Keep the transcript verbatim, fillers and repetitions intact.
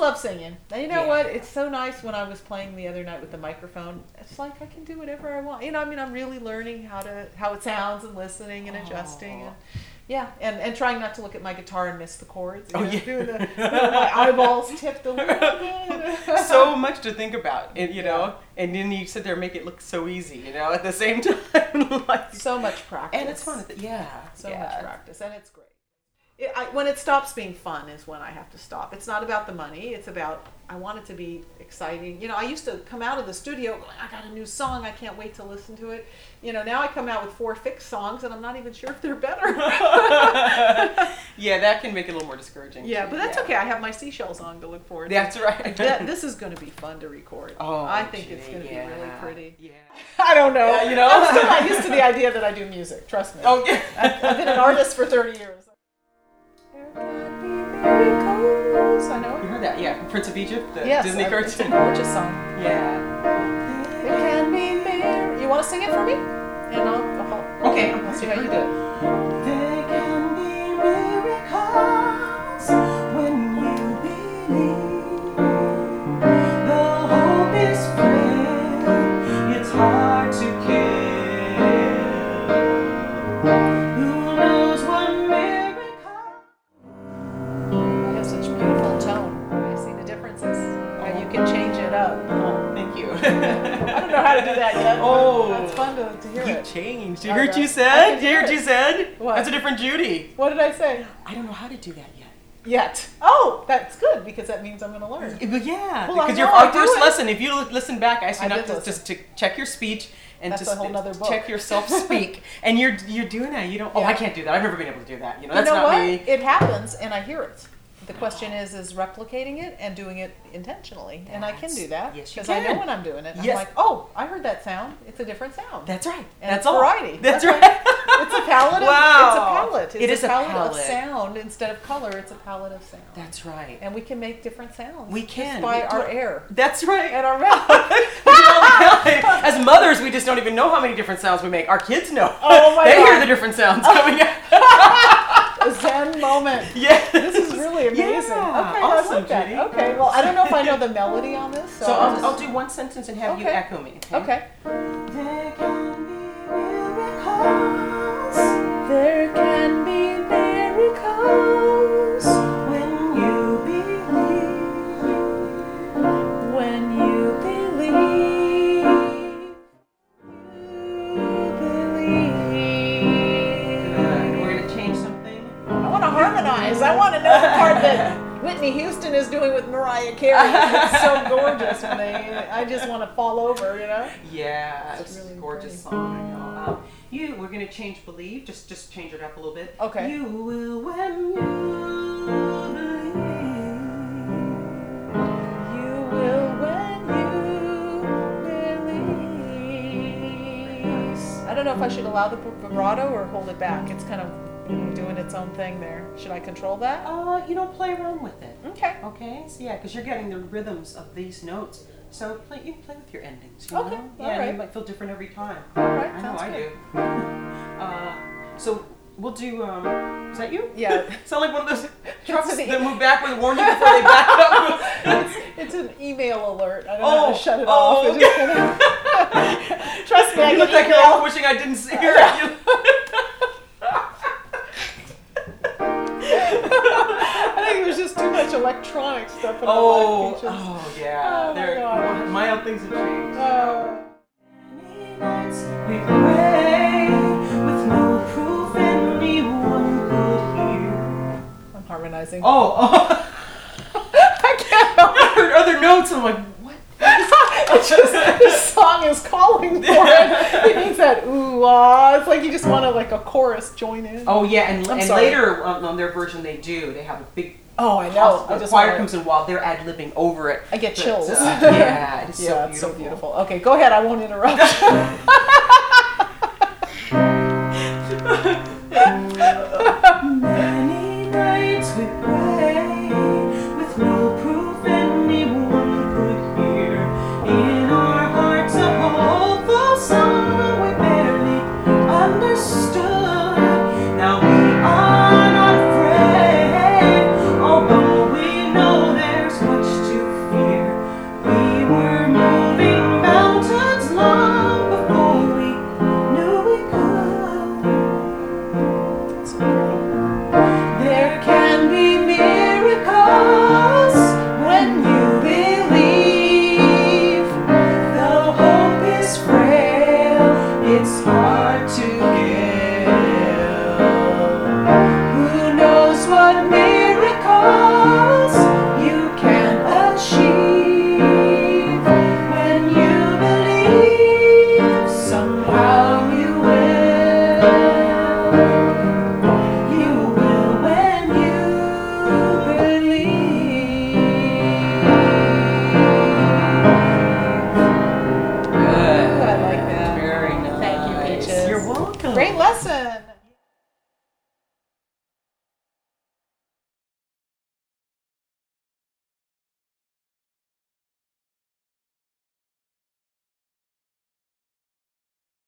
love singing. And you know Yeah. what? It's so nice when I was playing the other night with the microphone. It's like I can do whatever I want. You know, I mean, I'm really learning how to how it sounds and listening and adjusting. Aw. And, yeah, and, and trying not to look at my guitar and miss the chords. You Oh, know, yeah. doing the, doing my eyeballs tipped a little bit. So much to think about, and you Yeah. know, and then you sit there and make it look so easy, you know, at the same time. Like, So much practice. and it's fun. Yeah. So yeah. much practice, and it's great. It, I, when it stops being fun is when I have to stop. It's not about the money. It's about, I want it to be exciting. You know, I used to come out of the studio going, I got a new song. I can't wait to listen to it. You know, now I come out with four fixed songs, and I'm not even sure if they're better. Yeah, that can make it a little more discouraging. Yeah, too. but that's yeah. okay. I have my seashell song to look forward to. That's right. That, this is going to be fun to record. Oh, I think it's gee, going to yeah. be really pretty. Yeah. I don't know. Yeah, you know? I'm still not used to the idea that I do music. Trust me. Oh, yeah. I've, I've been an artist for thirty years. There can be miracles. I know You it. heard that? Yeah, Prince of Egypt, the Yes, Disney I- cartoon. it's a gorgeous song. Yeah. There can be miracles. You want to sing it for me? And I'll, I'll Okay. I'll see how you do it. There can be miracles when you believe. The hope is frail, it's hard to kill. Who knows what miracle? You have such beautiful tone. I see the differences. How you can change it up. Oh, thank you. I don't know how to do that yet. but Oh. That's fun to, to hear You it. changed. You I heard know. you I said? can You heard hear you it. said? What? That's a different Judy. What did I say? I don't know how to do that yet. Yet. Oh, that's good because that means I'm going to learn. But yeah, Well, I because your know, I our do first it. lesson, if you listen back, I asked you I not did to listen. just to check your speech and That's just a whole nother book. check yourself speak, and you're you're doing that. You don't. Oh, Yeah. I can't do that. I've never been able to do that. You know, You that's know not what? me. It happens, and I hear it. The question is, is replicating it and doing it intentionally, and I can That's- do that yes, you because I know can. when I'm doing it. I'm Yes. like, oh, I heard that sound. It's a different sound. That's right. And That's it's all. variety. That's, That's right. It's a palette. Of, Wow. It's a palette. It's It a is a palette, of palette. sound instead of color. It's a palette of sound. That's right. And we can make different sounds. We can. just by We do our it. air That's right. and our mouth. As mothers, we just don't even know how many different sounds we make. Our kids know. Oh my They God. hear the different sounds coming out. A Zen moment. Yeah. This is really amazing. Yeah. Okay, Awesome, I like that. Judy. Okay, well, I don't know if I know the melody on this. So, So I'll I'll, just- I'll do one sentence and have you Okay. echo me. Okay. There can be miracles There can be miracles when you believe. when you believe. You believe. Good. We're gonna change something. I want to harmonize. I want to know the part that Whitney Houston is doing with Mariah Carey. It's so gorgeous when they. I just want to fall over, you know. Yeah, It's it's really a gorgeous pretty. song. I know. Um, you, we're gonna change believe. Just, just change it up a little bit. Okay. You will when you believe. You will when you believe. I don't know if I should allow the vibrato or hold it back. It's kind of doing its own thing there. Should I control that? Uh, you know, play around with it. Okay. Okay. So yeah, because you're getting the rhythms of these notes. So play, you can play with your endings. You Okay, know? all Yeah, and right. it might feel different every time. All right. I know sounds I good. do. Uh, so we'll do. Um, is that you? Yeah. Sound like one of those trucks an e- that move back with a warning before they back up. it's, it's an email alert. I don't know how Oh, to shut it oh, off. It just okay. kinda- Trust me, I You get look like you're email. all wishing I didn't see her. You- I think it was just too much electronic stuff in oh, my life. Peaches. oh yeah. Oh, my They're- God. mild things have changed. Oh. Many nights we pray with no proof anyone could hear. I'm harmonizing. Oh, oh. I can't help I heard other notes. I'm like, what? It's just this song is calling for it. It needs that ooh ah. It's like you just want to like a chorus join in. Oh yeah, and, I'm and sorry. later on, on their version they do. They have a big. Oh, I know. The I just choir wanna- comes in while they're ad libbing over it. I get But, chills. uh, yeah, it is Yeah, so it's beautiful. so beautiful. Okay, go ahead. I won't interrupt. Many nights we